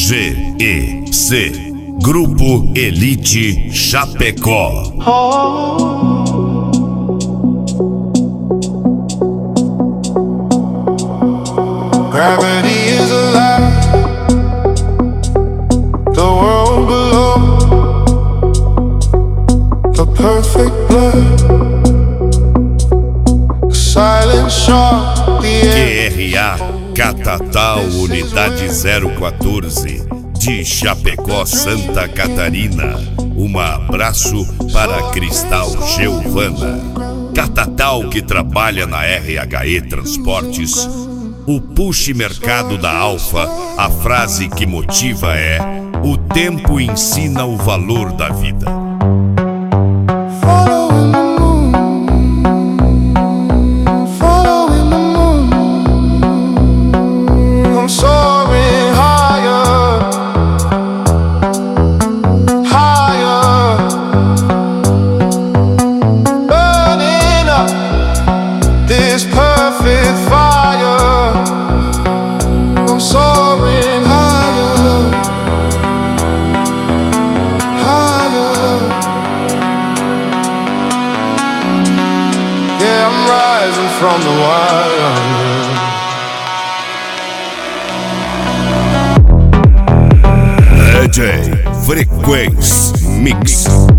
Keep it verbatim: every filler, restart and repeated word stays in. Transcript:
G E C Grupo Elite Chapecó. Gravity is alive, the world below, a perfect blur, silent shot, the Q R A Catatal Unidade zero quatorze de Chapecó, Santa Catarina. Um abraço para Cristal Giovana. Catatal, que trabalha na R H E Transportes. O push mercado da Alfa, a frase que motiva é: o tempo ensina o valor da vida. From the wire, D J Frequência Mix.